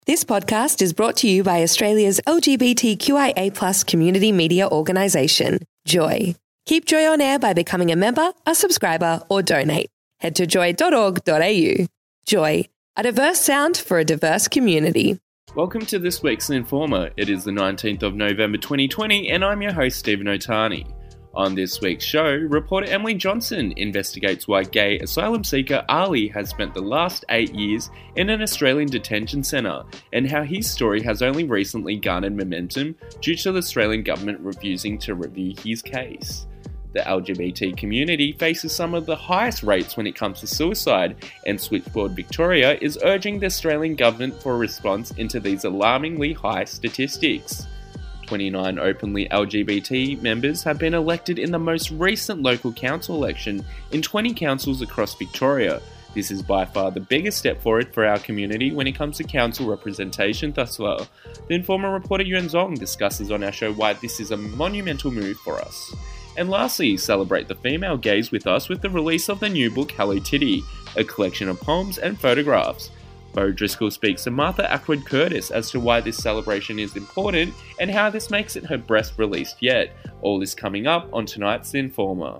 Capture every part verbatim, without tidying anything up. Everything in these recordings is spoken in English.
This podcast is brought to you by Australia's L G B T Q I A plus community media organisation, Joy. Keep Joy on air by becoming a member, a subscriber or donate. Head to joy dot org dot a u. Joy, a diverse sound for a diverse community. Welcome to this week's Informer. It is the nineteenth of November twenty twenty and I'm your host Stephen Otani. On this week's show, reporter Emily Johnson investigates why gay asylum seeker Ali has spent the last eight years in an Australian detention centre and how his story has only recently garnered momentum due to the Australian government refusing to review his case. The L G B T community faces some of the highest rates when it comes to suicide, and Switchboard Victoria is urging the Australian government for a response into these alarmingly high statistics. twenty-nine openly L G B T members have been elected in the most recent local council election in twenty councils across Victoria. This is by far the biggest step forward for our community when it comes to council representation thus far. The Informer reporter Yuan Zong discusses on our show why this is a monumental move for us. And lastly, celebrate the female gaze with us with the release of the new book Hello Titty, a collection of poems and photographs. Bo Driscoll speaks to Martha Ackwood Curtis as to why this celebration is important and how this makes it her best released yet. All this coming up on tonight's Informer.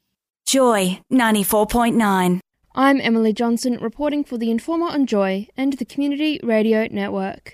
Joy ninety-four point nine. I'm Emily Johnson, reporting for the Informer on Joy and the Community Radio Network.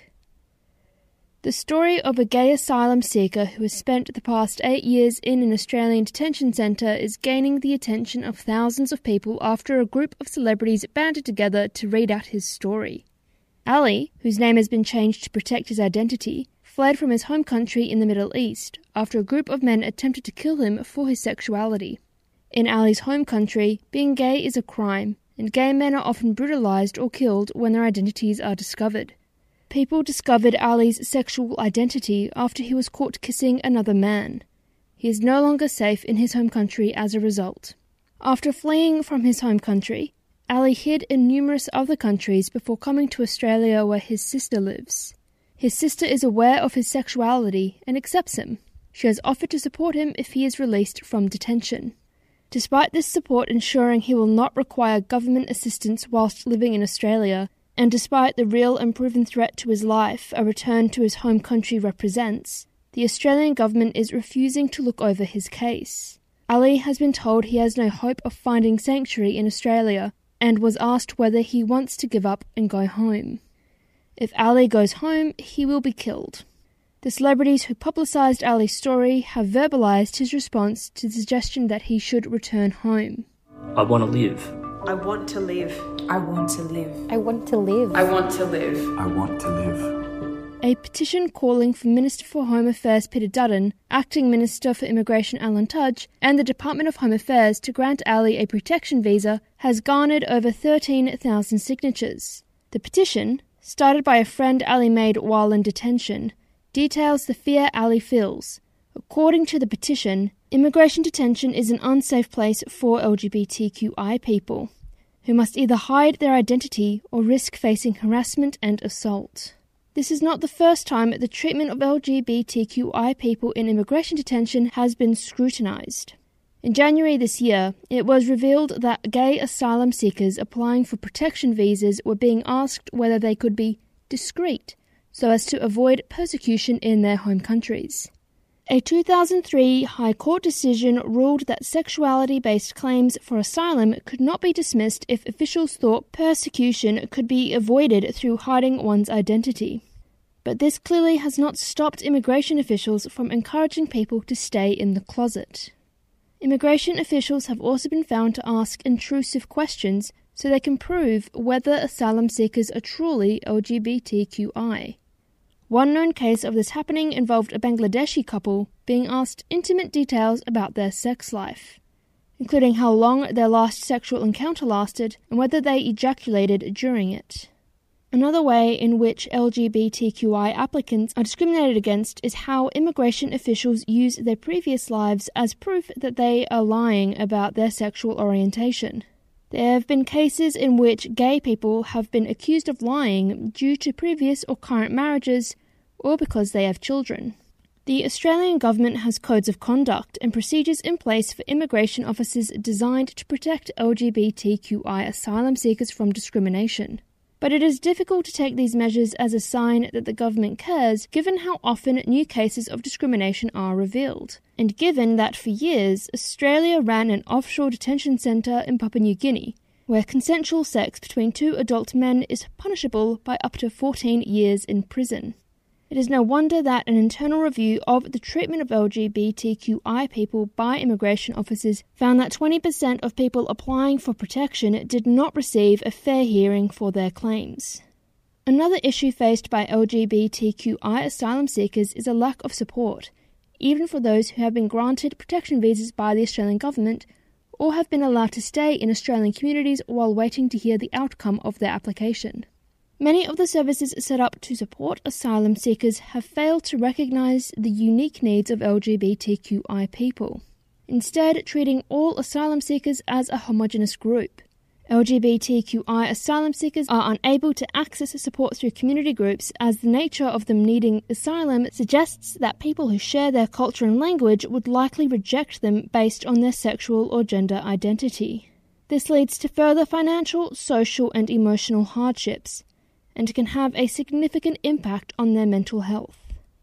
The story of a gay asylum seeker who has spent the past eight years in an Australian detention centre is gaining the attention of thousands of people after a group of celebrities banded together to read out his story. Ali, whose name has been changed to protect his identity, fled from his home country in the Middle East after a group of men attempted to kill him for his sexuality. In Ali's home country, being gay is a crime, and gay men are often brutalised or killed when their identities are discovered. People discovered Ali's sexual identity after he was caught kissing another man. He is no longer safe in his home country as a result. After fleeing from his home country, Ali hid in numerous other countries before coming to Australia where his sister lives. His sister is aware of his sexuality and accepts him. She has offered to support him if he is released from detention. Despite this support ensuring he will not require government assistance whilst living in Australia, and despite the real and proven threat to his life a return to his home country represents, the Australian government is refusing to look over his case. Ali has been told he has no hope of finding sanctuary in Australia and was asked whether he wants to give up and go home. If Ali goes home, he will be killed. The celebrities who publicised Ali's story have verbalised his response to the suggestion that he should return home. I want to live. I want to live. I want to live. I want to live. I want to live. I want to live. A petition calling for Minister for Home Affairs Peter Dutton, Acting Minister for Immigration Alan Tudge, and the Department of Home Affairs to grant Ali a protection visa has garnered over thirteen thousand signatures. The petition, started by a friend Ali made while in detention, details the fear Ali feels. According to the petition, immigration detention is an unsafe place for L G B T Q I people, who must either hide their identity or risk facing harassment and assault. This is not the first time the treatment of L G B T Q I people in immigration detention has been scrutinised. In January this year, it was revealed that gay asylum seekers applying for protection visas were being asked whether they could be discreet so as to avoid persecution in their home countries. A two thousand three High Court decision ruled that sexuality-based claims for asylum could not be dismissed if officials thought persecution could be avoided through hiding one's identity. But this clearly has not stopped immigration officials from encouraging people to stay in the closet. Immigration officials have also been found to ask intrusive questions so they can prove whether asylum seekers are truly L G B T Q I. One known case of this happening involved a Bangladeshi couple being asked intimate details about their sex life, including how long their last sexual encounter lasted and whether they ejaculated during it. Another way in which L G B T Q I applicants are discriminated against is how immigration officials use their previous lives as proof that they are lying about their sexual orientation. There have been cases in which gay people have been accused of lying due to previous or current marriages or because they have children. The Australian government has codes of conduct and procedures in place for immigration officers designed to protect L G B T Q I asylum seekers from discrimination. But it is difficult to take these measures as a sign that the government cares, given how often new cases of discrimination are revealed, and given that for years Australia ran an offshore detention centre in Papua New Guinea, where consensual sex between two adult men is punishable by up to fourteen years in prison. It is no wonder that an internal review of the treatment of L G B T Q I people by immigration officers found that twenty percent of people applying for protection did not receive a fair hearing for their claims. Another issue faced by L G B T Q I asylum seekers is a lack of support, even for those who have been granted protection visas by the Australian government or have been allowed to stay in Australian communities while waiting to hear the outcome of their application. Many of the services set up to support asylum seekers have failed to recognise the unique needs of L G B T Q I people, instead treating all asylum seekers as a homogenous group. L G B T Q I asylum seekers are unable to access support through community groups as the nature of them needing asylum suggests that people who share their culture and language would likely reject them based on their sexual or gender identity. This leads to further financial, social and emotional hardships, and can have a significant impact on their mental health.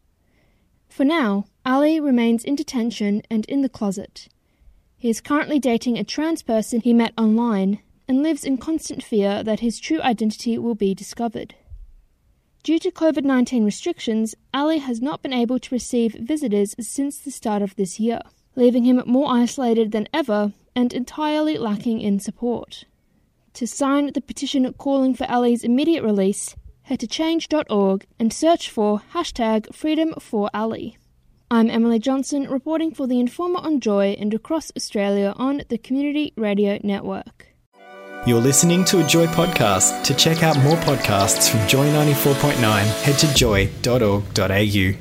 For now, Ali remains in detention and in the closet. He is currently dating a trans person he met online and lives in constant fear that his true identity will be discovered. Due to covid nineteen restrictions, Ali has not been able to receive visitors since the start of this year, leaving him more isolated than ever and entirely lacking in support. To sign the petition calling for Ali's immediate release, head to change dot org and search for hashtag Freedom for Ali. I'm Emily Johnson, reporting for The Informer on Joy and across Australia on the Community Radio Network. You're listening to a Joy podcast. To check out more podcasts from Joy ninety-four point nine, head to joy dot org dot a u.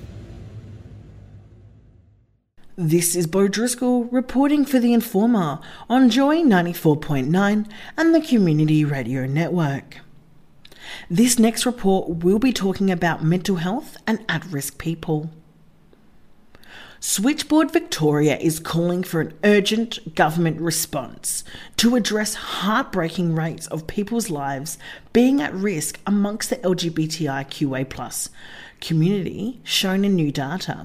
This is Bo Driscoll reporting for The Informer on Joy ninety-four point nine and the Community Radio Network. This next report will be talking about mental health and at-risk people. Switchboard Victoria is calling for an urgent government response to address heartbreaking rates of people's lives being at risk amongst the L G B T I Q A plus community, shown in new data.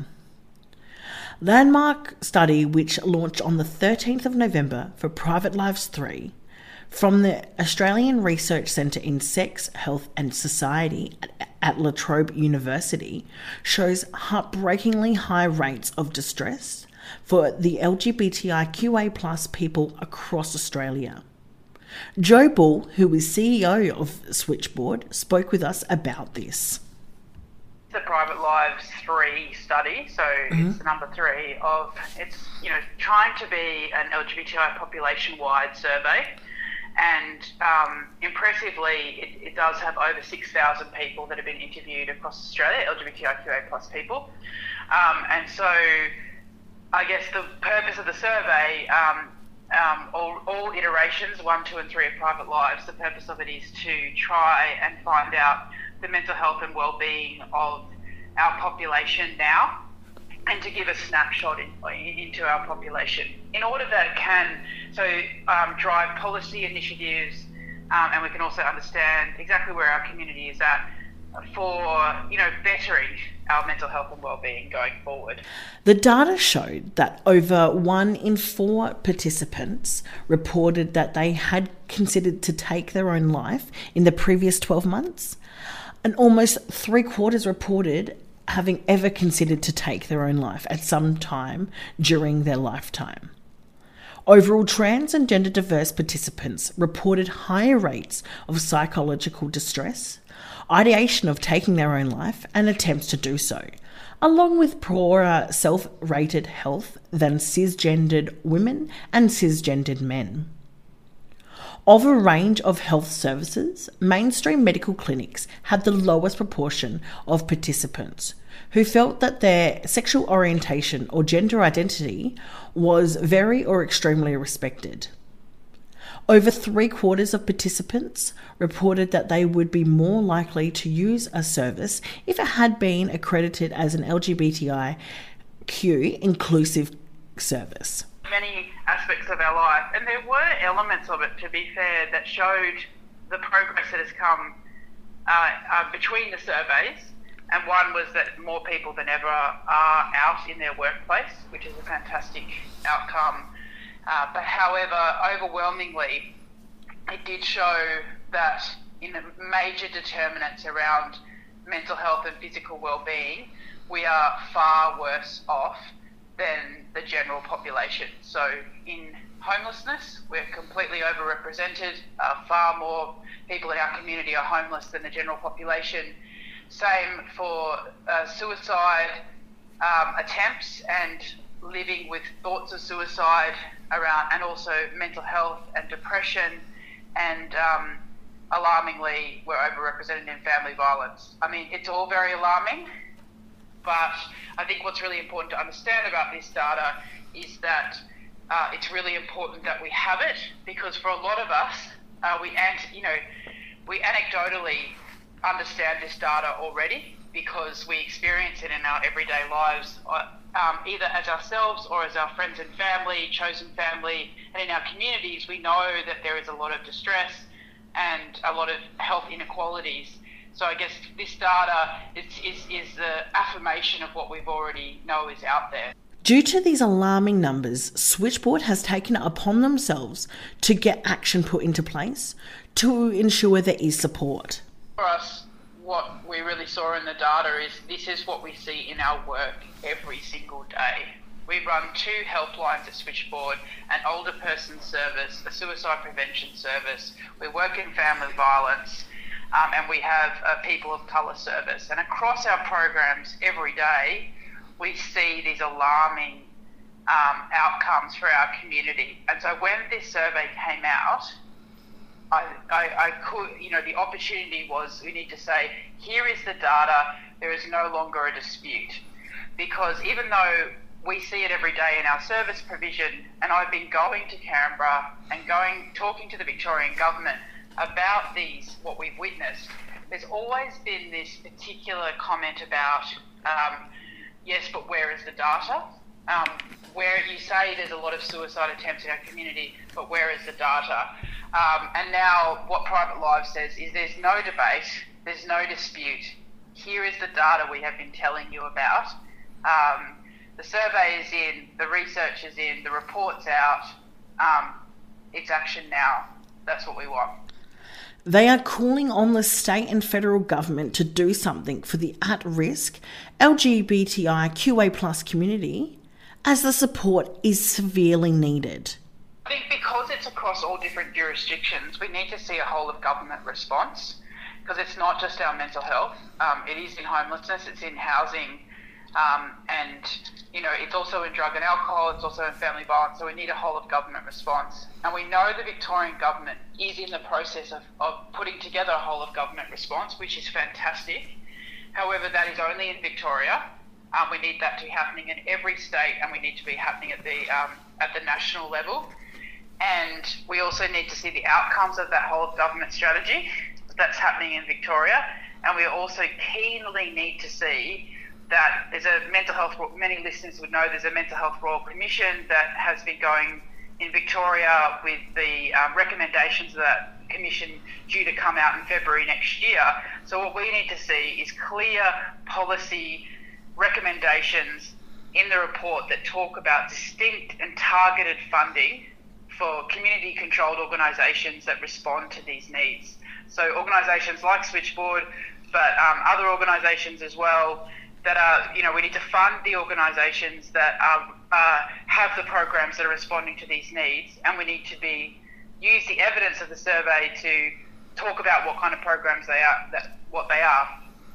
Landmark study, which launched on the thirteenth of November for Private Lives three, from the Australian Research Centre in Sex, Health and Society at, at La Trobe University, shows heartbreakingly high rates of distress for the L G B T I Q A plus people across Australia. Joe Bull, who is C E O of Switchboard, spoke with us about this. The Private Lives three study, so mm-hmm. it's the number three of, it's, you know, trying to be an L G B T I population-wide survey, and um, impressively it, it does have over six thousand people that have been interviewed across Australia, L G B T I Q A plus people, um, and so I guess the purpose of the survey, um, um, all, all iterations, one, two and three of Private Lives, the purpose of it is to try and find out the mental health and well-being of our population now, and to give a snapshot in, into our population in order that it can so um, drive policy initiatives, um, and we can also understand exactly where our community is at for, you know, bettering our mental health and well-being going forward. The data showed that over one in four participants reported that they had considered to take their own life in the previous twelve months, and almost three quarters reported having ever considered to take their own life at some time during their lifetime. Overall, trans and gender diverse participants reported higher rates of psychological distress, ideation of taking their own life, and attempts to do so, along with poorer self-rated health than cisgendered women and cisgendered men. Of a range of health services, mainstream medical clinics had the lowest proportion of participants who felt that their sexual orientation or gender identity was very or extremely respected. Over three quarters of participants reported that they would be more likely to use a service if it had been accredited as an L G B T I Q inclusive service. Many aspects of our life, and there were elements of it, to be fair, that showed the progress that has come uh, uh, between the surveys, and one was that more people than ever are out in their workplace, which is a fantastic outcome. Uh, but however, overwhelmingly, it did show that in the major determinants around mental health and physical well-being, we are far worse off than the general population. So in homelessness, we're completely overrepresented. Uh, far more people in our community are homeless than the general population. Same for uh, suicide um, attempts and living with thoughts of suicide around, and also mental health and depression, and um, alarmingly, we're overrepresented in family violence. I mean, it's all very alarming, but I think what's really important to understand about this data is that uh, it's really important that we have it, because for a lot of us, uh, we ant- you know, we anecdotally understand this data already because we experience it in our everyday lives, uh, um, either as ourselves or as our friends and family, chosen family, and in our communities. We know that there is a lot of distress and a lot of health inequalities. So I guess this data is, is, is the affirmation of what we've already know is out there. Due to these alarming numbers, Switchboard has taken it upon themselves to get action put into place to ensure there is support. For us, what we really saw in the data is this is what we see in our work every single day. We run two helplines at Switchboard, an older person service, a suicide prevention service. We work in family violence, um, and we have a people of colour service. And across our programs every day, we see these alarming um, outcomes for our community. And so when this survey came out, I, I, I could, you know, the opportunity was we need to say, here is the data, there is no longer a dispute. Because even though we see it every day in our service provision, and I've been going to Canberra and going, talking to the Victorian government about these, what we've witnessed, there's always been this particular comment about, um, yes, but where is the data? Um, where you say there's a lot of suicide attempts in our community, but where is the data? Um, and now what Private Lives says is there's no debate, there's no dispute. Here is the data we have been telling you about. Um, the survey is in, the research is in, the report's out. Um, it's action now. That's what we want. They are calling on the state and federal government to do something for the at-risk L G B T I Q A plus community, as the support is severely needed. I think because it's across all different jurisdictions, we need to see a whole of government response, because it's not just our mental health. Um, it is in homelessness, it's in housing, um, and you know, it's also in drug and alcohol, it's also in family violence, so we need a whole of government response. And we know the Victorian government is in the process of, of putting together a whole of government response, which is fantastic. However, that is only in Victoria. Um, we need that to be happening in every state, and we need to be happening at the um, at the national level. And we also need to see the outcomes of that whole of government strategy that's happening in Victoria. And we also keenly need to see that there's a mental health, many listeners would know there's a mental health Royal Commission that has been going in Victoria with the um, recommendations of that commission due to come out in February next year. So what we need to see is clear policy recommendations in the report that talk about distinct and targeted funding for community-controlled organisations that respond to these needs. So organisations like Switchboard, but um, other organisations as well, that are, you know, we need to fund the organisations that are, uh, have the programs that are responding to these needs, and we need to be use the evidence of the survey to talk about what kind of programs they are, that what they are.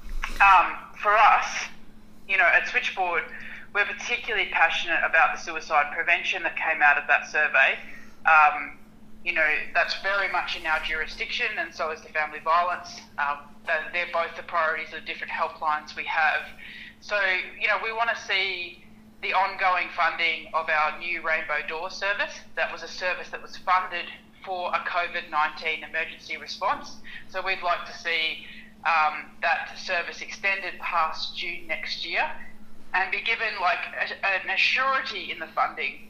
Um, for us, you know, at Switchboard, we're particularly passionate about the suicide prevention that came out of that survey. Um, you know, that's very much in our jurisdiction, and so is the family violence. Um, they're both the priorities of the different helplines we have. So, you know, we want to see the ongoing funding of our new Rainbow Door service. That was a service that was funded for a COVID nineteen emergency response. So we'd like to see um, that service extended past June next year and be given like a, an assurity in the funding.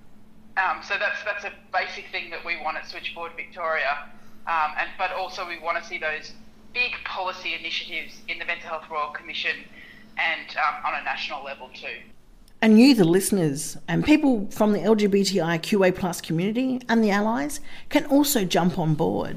Um, so that's that's a basic thing that we want at Switchboard Victoria, um, and but also we want to see those big policy initiatives in the Mental Health Royal Commission and um, on a national level too. And you, the listeners, and people from the L G B T I Q A plus community and the allies can also jump on board.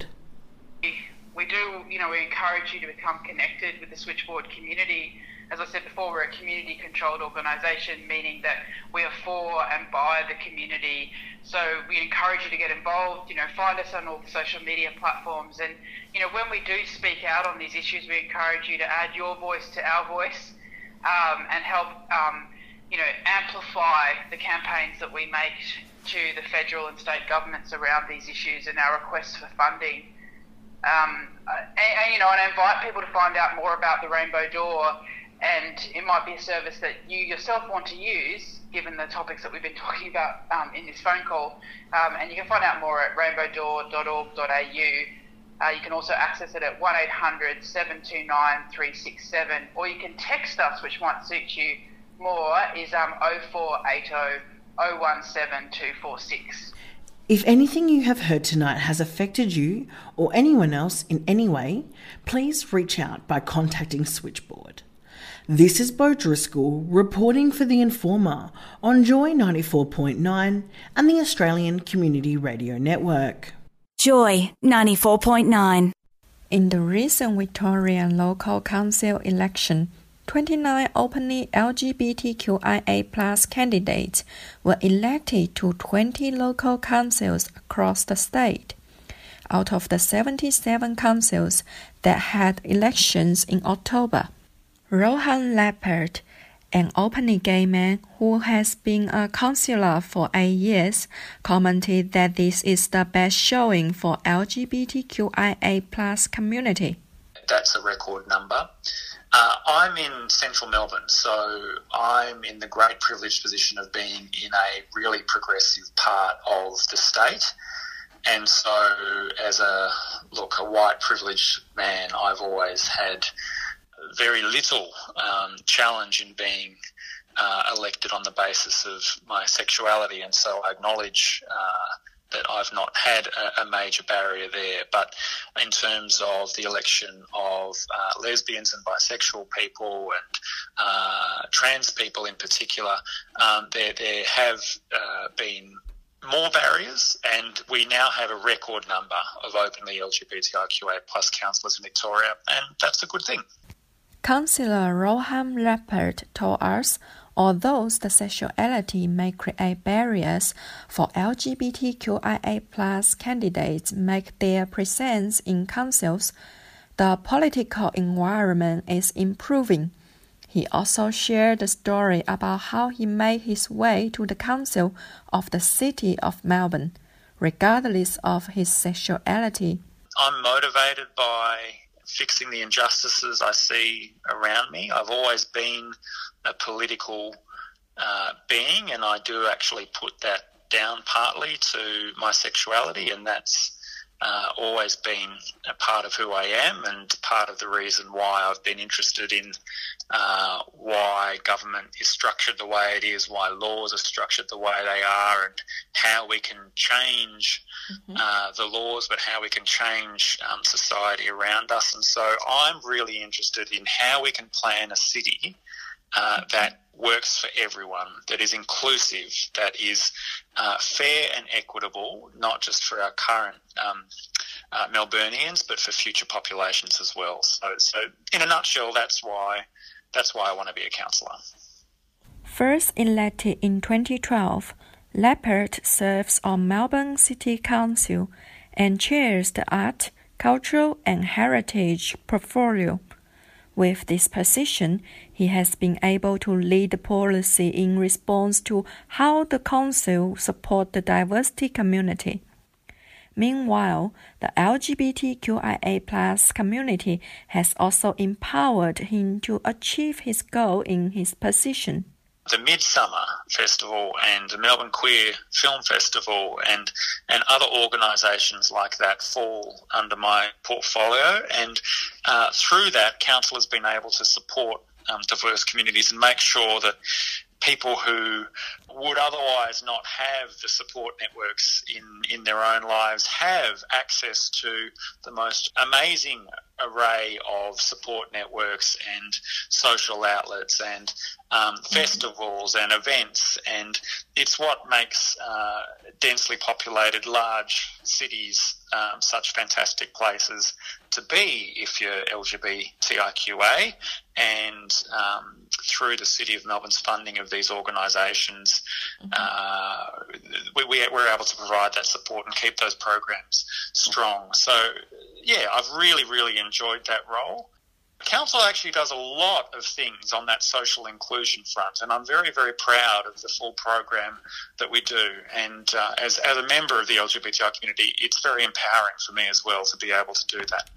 We do, you know, we encourage you to become connected with the Switchboard community. As I said before, we're a community-controlled organisation, meaning that we are for and by the community. So we encourage you to get involved, you know, find us on all the social media platforms. And, you know, when we do speak out on these issues, we encourage you to add your voice to our voice um, and help, um, you know, amplify the campaigns that we make to the federal and state governments around these issues and our requests for funding. Um, and, and, you know, and I invite people to find out more about the Rainbow Door, and it might be a service that you yourself want to use, given the topics that we've been talking about um, in this phone call. Um, and you can find out more at rainbow door dot org dot a u. Uh, you can also access it at one eight hundred seven two nine three six seven, or you can text us, which might suit you more, is um, oh four eight oh oh one seven two four six. If anything you have heard tonight has affected you or anyone else in any way, please reach out by contacting Switchboard. This is Bo Driscoll reporting for The Informer on Joy ninety-four point nine and the Australian Community Radio Network. Joy ninety-four point nine. In the recent Victorian Local Council election, twenty-nine openly L G B T Q I A plus candidates were elected to twenty local councils across the state. Out of the seventy-seven councils that had elections in October, Rohan Leppert, an openly gay man who has been a councillor for eight years, commented that this is the best showing for L G B T Q I A plus community. That's a record number. Uh, I'm in central Melbourne, so I'm in the great privileged position of being in a really progressive part of the state. And so as a, look, a white privileged man, I've always had very little um, challenge in being uh, elected on the basis of my sexuality. And so I acknowledge uh, that I've not had a, a major barrier there. But in terms of the election of uh, lesbians and bisexual people and uh, trans people in particular, um, there, there have uh, been more barriers, and we now have a record number of openly L G B T I Q A plus councillors in Victoria, and that's a good thing. Councillor Rohan Leppert told us, although the sexuality may create barriers for L G B T Q I A plus candidates make their presence in councils, the political environment is improving. He also shared a story about how he made his way to the council of the City of Melbourne, regardless of his sexuality. I'm motivated by fixing the injustices I see around me. I've always been a political uh, being, and I do actually put that down partly to my sexuality, and that's uh, always been a part of who I am and part of the reason why I've been interested in uh, why government is structured the way it is, why laws are structured the way they are, and how we can change mm-hmm. uh, the laws, but how we can change um, society around us. And so I'm really interested in how we can plan a city uh, that works for everyone, that is inclusive, that is uh, fair and equitable, not just for our current um, uh, Melburnians, but for future populations as well. So, so in a nutshell, that's why that's why I want to be a councillor. First elected in twenty twelve, Leppert serves on Melbourne City Council and chairs the Art, Cultural and Heritage portfolio. With this position, he has been able to lead the policy in response to how the council supports the diversity community. Meanwhile, the L G B T Q I A plus community has also empowered him to achieve his goal in his position. The Midsummer Festival and the Melbourne Queer Film Festival and, and other organisations like that fall under my portfolio, and uh, through that, council has been able to support um, diverse communities and make sure that people who would otherwise not have the support networks in, in their own lives have access to the most amazing array of support networks and social outlets and um, mm-hmm. festivals and events, and it's what makes uh, densely populated large cities um, such fantastic places to be if you're L G B T I Q A. And um, through the City of Melbourne's funding of these organisations, mm-hmm. uh, we, we're able to provide that support and keep those programs strong. So, yeah, I've really, really enjoyed that role. Council actually does a lot of things on that social inclusion front, and I'm very, very proud of the full program that we do. And uh, as, as a member of the L G B T I community, it's very empowering for me as well to be able to do that.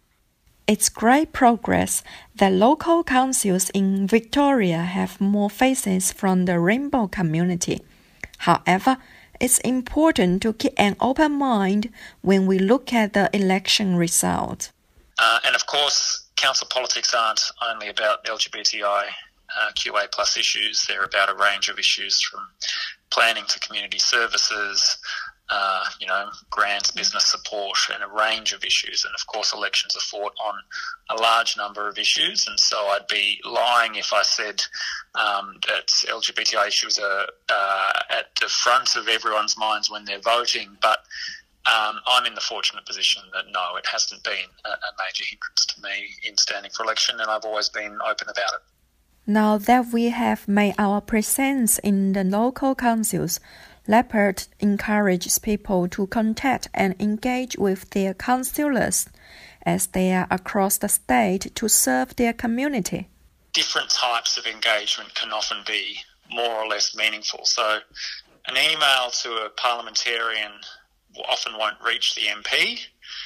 It's great progress that local councils in Victoria have more faces from the rainbow community. However, it's important to keep an open mind when we look at the election result. Uh, and of course, council politics aren't only about L G B T I Q A plus issues. They're about a range of issues from planning to community services, uh, you know, grants, business support, and a range of issues. And of course, elections are fought on a large number of issues. And so I'd be lying if I said um, that L G B T I issues are uh, at the front of everyone's minds when they're voting. But Um, I'm in the fortunate position that no, it hasn't been a, a major hindrance to me in standing for election, and I've always been open about it. Now that we have made our presence in the local councils, Leopard encourages people to contact and engage with their councillors as they are across the state to serve their community. Different types of engagement can often be more or less meaningful. So an email to a parliamentarian often won't reach the M P,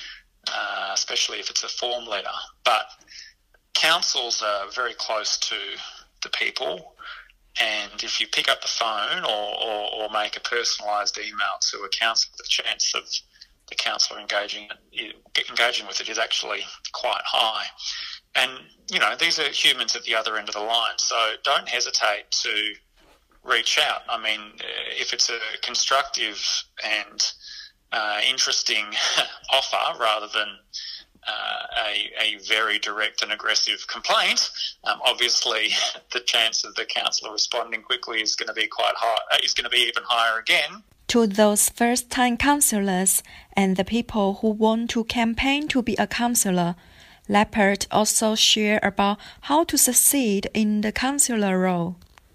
uh, especially if it's a form letter. But councils are very close to the people, and if you pick up the phone or, or, or make a personalised email to a council, the chance of the councillor engaging engaging with it is actually quite high. And, you know, these are humans at the other end of the line, so don't hesitate to reach out. I mean, if it's a constructive and Uh, interesting offer rather than uh, a, a very direct and aggressive complaint, um, obviously the chance of the councillor responding quickly is going to be quite high. Uh, is going to be even higher again. To those first-time councillors and the people who want to campaign to be a councillor, Leopard also share about how to succeed in the councillor role.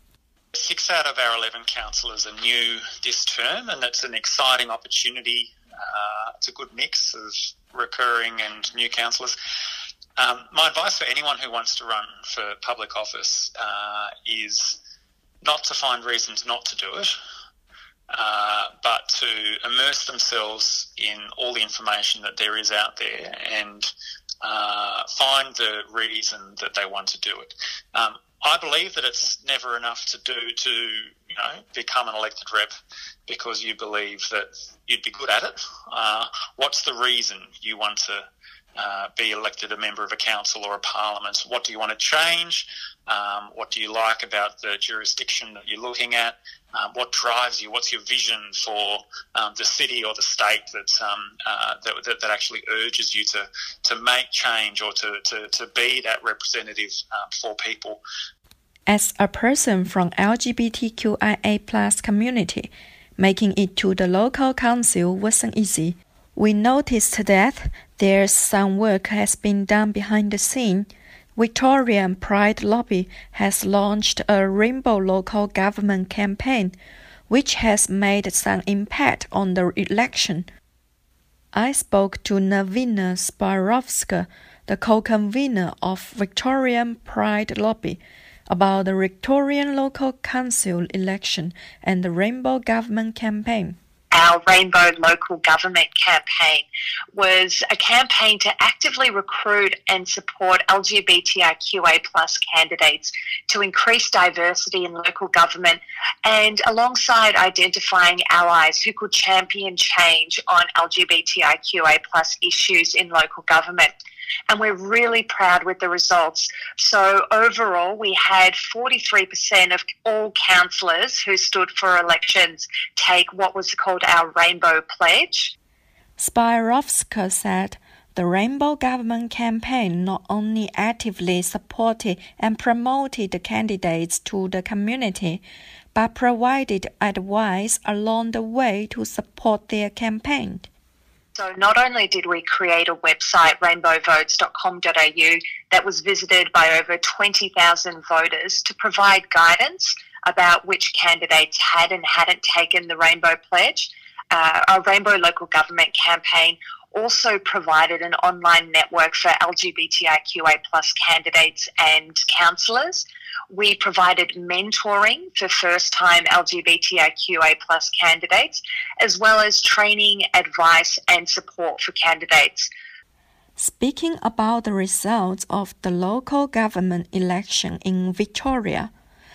Six out of our eleven councillors are new this term, and that's an exciting opportunity. Uh, it's a good mix of recurring and new councillors. Um, my advice for anyone who wants to run for public office uh, is not to find reasons not to do it, uh, but to immerse themselves in all the information that there is out there and uh, find the reason that they want to do it. Um, I believe that it's never enough to do to, you know, become an elected rep because you believe that you'd be good at it. Uh, what's the reason you want to uh, be elected a member of a council or a parliament? What do you want to change? Um, what do you like about the jurisdiction that you're looking at? Um, what drives you? What's your vision for um, the city or the state that, um, uh, that, that that actually urges you to to make change or to, to, to be that representative uh, for people? As a person from L G B T Q I A plus community, making it to the local council wasn't easy. We noticed that there's some work has been done behind the scene. Victorian Pride Lobby has launched a Rainbow Local Government campaign, which has made some impact on the election. I spoke to Navina Sparovska, the co-convener of Victorian Pride Lobby, about the Victorian Local Council election and the Rainbow Government campaign. Our Rainbow Local Government campaign was a campaign to actively recruit and support L G B T I Q A plus candidates to increase diversity in local government and alongside identifying allies who could champion change on L G B T I Q A plus issues in local government. and we're really proud with the results. So overall, we had forty-three percent of all councillors who stood for elections take what was called our Rainbow Pledge. Spirovska said the Rainbow Government campaign not only actively supported and promoted the candidates to the community, but provided advice along the way to support their campaign. So not only did we create a website, rainbow votes dot com dot a u, that was visited by over twenty thousand voters to provide guidance about which candidates had and hadn't taken the Rainbow Pledge, uh, our Rainbow Local Government campaign also provided an online network for L G B T I Q A plus candidates and councillors. We provided mentoring for first-time L G B T I Q A plus candidates, as well as training, advice and support for candidates. Speaking about the results of the local government election in Victoria,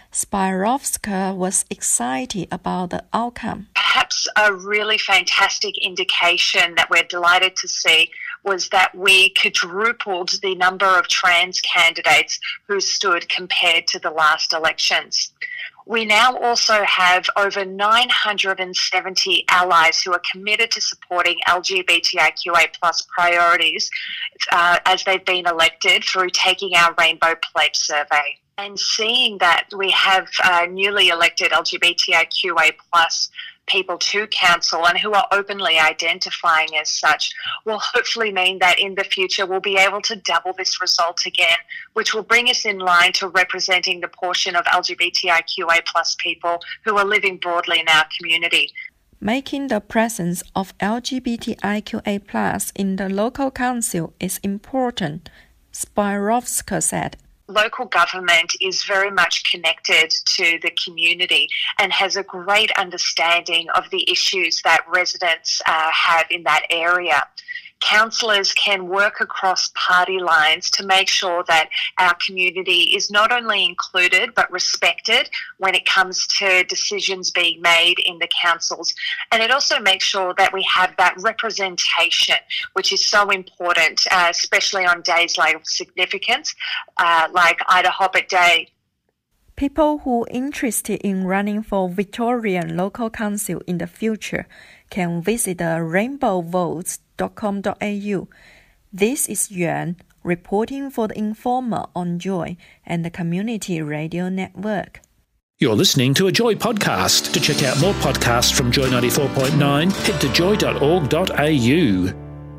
Spirovska was excited about the outcome. Perhaps a really fantastic indication that we're delighted to see was that we quadrupled the number of trans candidates who stood compared to the last elections. We now also have over nine hundred seventy allies who are committed to supporting L G B T I Q A plus priorities uh, as they've been elected through taking our Rainbow Pledge survey. And seeing that we have uh, newly elected L G B T I Q A plus people to council and who are openly identifying as such will hopefully mean that in the future we'll be able to double this result again, which will bring us in line to representing the portion of L G B T I Q A plus people who are living broadly in our community. Making the presence of L G B T I Q A plus in the local council is important, Spirovska said. Local government is very much connected to the community and has a great understanding of the issues that residents uh, have in that area. Councillors can work across party lines to make sure that our community is not only included but respected when it comes to decisions being made in the councils. And it also makes sure that we have that representation, which is so important, uh, especially on days like significance, uh, like Ida Hobbit Day. People who are interested in running for Victorian Local Council in the future can visit the rainbow votes dot com dot a u. This is Yuan reporting for the Informer on Joy and the Community Radio Network. You're listening to a Joy podcast. To check out more podcasts from Joy ninety-four point nine, head to joy dot org dot a u.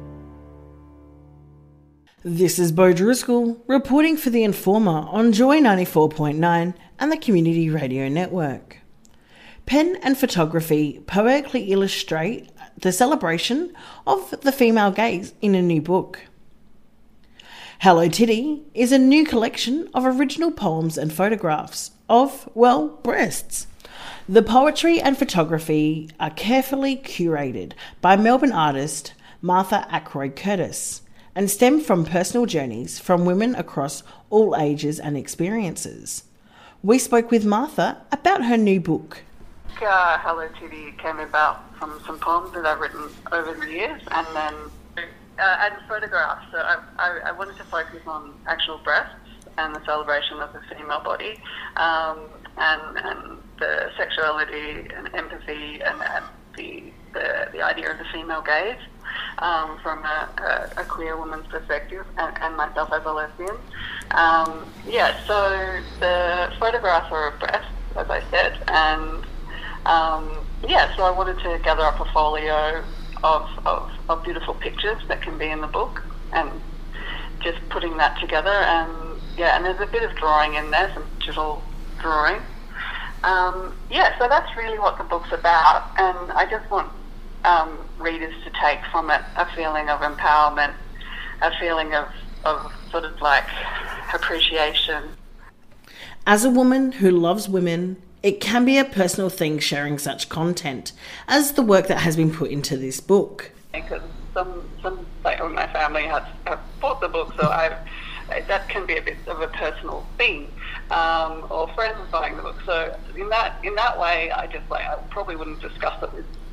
This is Bo Driscoll reporting for the Informer on Joy ninety-four point nine and the Community Radio Network. Pen and photography poetically illustrate the celebration of the female gaze in a new book. Hello Titty is a new collection of original poems and photographs of, well, breasts. The poetry and photography are carefully curated by Melbourne artist Martha Ackroyd Curtis and stem from personal journeys from women across all ages and experiences. We spoke with Martha about her new book. Uh, Hello Titty came about from some poems that I've written over the years, and then uh, and photographs. So I, I, I wanted to focus on actual breasts and the celebration of the female body, um, and and the sexuality and empathy and, and the, the the idea of the female gaze um, from a, a, a queer woman's perspective, and, and myself as a lesbian. Um, yeah, so the photographs are of breasts, as I said, and Um, yeah, so I wanted to gather up a folio of, of, of beautiful pictures that can be in the book and just putting that together. And yeah, and there's a bit of drawing in there, some digital drawing. Um, yeah, so that's really what the book's about. And I just want um, readers to take from it a feeling of empowerment, a feeling of, of sort of like appreciation. As a woman who loves women, it can be a personal thing sharing such content as the work that has been put into this book. Because some, some like in my family have, have bought the book, so I've, that can be a bit of a personal thing, um, or friends buying the book. So in that in that way, I just like I probably wouldn't discuss it with, with, with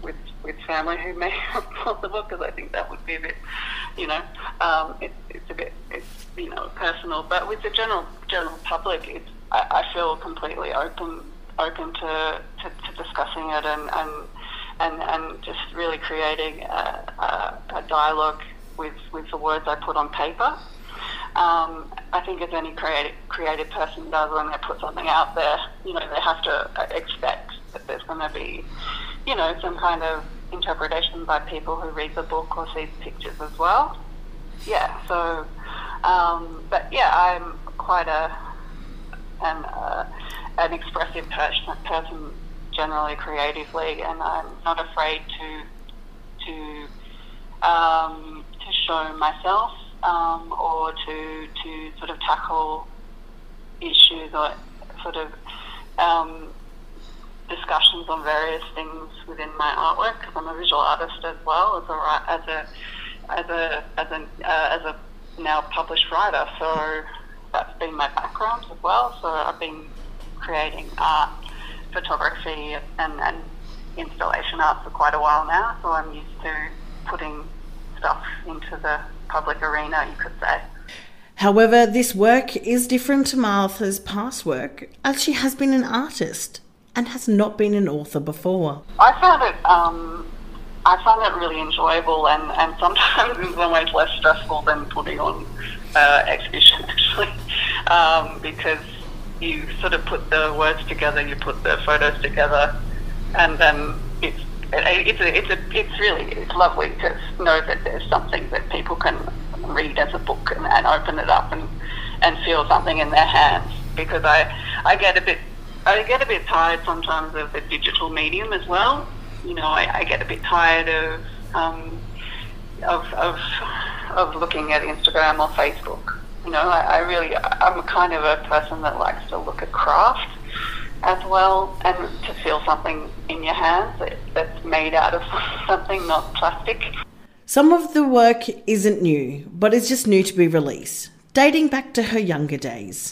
with family who may have bought the book, because I think that would be a bit, you know, um, it, it's a bit, it's, you know, personal. But with the general general public, it's, I, I feel completely open open to, to, to discussing it and, and and and just really creating a, a, a dialogue with with the words I put on paper. Um, I think as any creative creative person does when they put something out there, you know, they have to expect that there's going to be, you know, some kind of interpretation by people who read the book or see pictures as well. Yeah, so, um, but yeah, I'm quite a an, uh, an expressive person, person generally creatively, and I'm not afraid to to um, to show myself um, or to to sort of tackle issues or sort of um, discussions on various things within my artwork, because I'm a visual artist as well as a as a as a as a uh, as a now published writer. So that's been my background as well. So I've been creating art, photography, and, and installation art for quite a while now. So I'm used to putting stuff into the public arena, you could say. However, this work is different to Martha's past work, as she has been an artist and has not been an author before. I found it, um, I found it really enjoyable, and, and sometimes in some ways less stressful than putting on uh, exhibition, actually, um, because you sort of put the words together, you put the photos together, and then it's it, it's a, it's a, it's really it's lovely to know that there's something that people can read as a book and, and open it up and, and feel something in their hands. Because I I get a bit I get a bit tired sometimes of the digital medium as well. You know, I, I get a bit tired of um, of of of looking at Instagram or Facebook. You know, I, I really, I'm kind of a person that likes to look at craft as well, and to feel something in your hands that, that's made out of something, not plastic. Some of the work isn't new, but it's just new to be released, dating back to her younger days.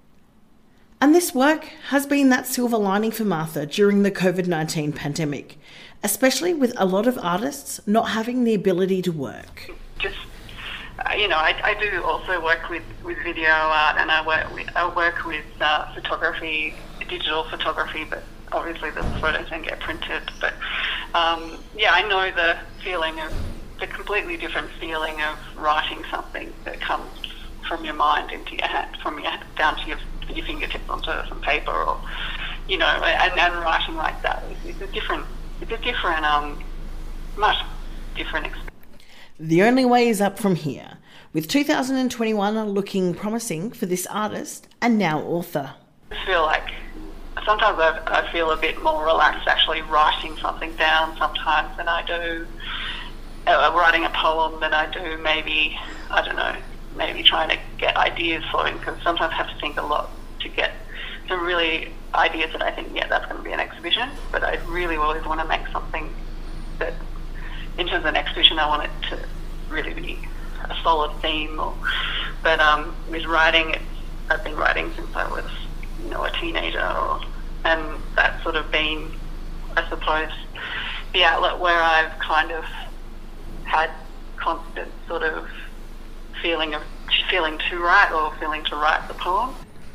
And this work has been that silver lining for Martha during the covid nineteen pandemic, especially with a lot of artists not having the ability to work. Just Uh, you know, I, I do also work with, with video art, and I work with, I work with uh, photography, digital photography, but obviously the photos don't get printed. But um, yeah, I know the feeling of, the completely different feeling of writing something that comes from your mind into your hand, from your down to your, your fingertips onto some paper, or, you know, and, and writing like that. It's, it's a different, it's a different, um, much different experience. The only way is up from here, with two thousand twenty-one looking promising for this artist and now author. I feel like sometimes I, I feel a bit more relaxed actually writing something down sometimes than I do uh, writing a poem than I do maybe, I don't know, maybe trying to get ideas flowing, because sometimes I have to think a lot to get some really ideas that I think, yeah, that's going to be an exhibition, but I really always want to make something that, in terms of an exhibition, I want it to really be a solid theme. Or, but um, with writing, it's, I've been writing since I was, you know, a teenager, or, and that's sort of been, I suppose, the outlet where I've kind of had constant sort of feeling of feeling to write or feeling to write the poem.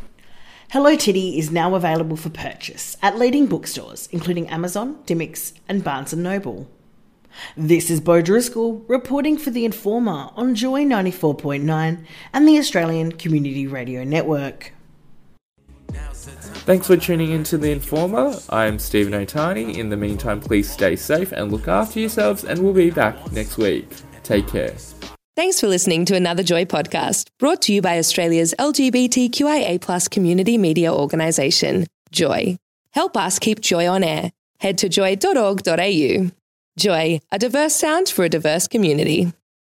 Hello Titty is now available for purchase at leading bookstores, including Amazon, Dymocks, and Barnes and Noble. This is Bo Driscoll reporting for The Informer on Joy ninety-four point nine and the Australian Community Radio Network. Thanks for tuning in to The Informer. I'm Stephen Otani. In the meantime, please stay safe and look after yourselves, and we'll be back next week. Take care. Thanks for listening to another Joy podcast, brought to you by Australia's L G B T Q I A plus community media organisation, Joy. Help us keep Joy on air. Head to joy dot org dot a u. Joy, a diverse sound for a diverse community.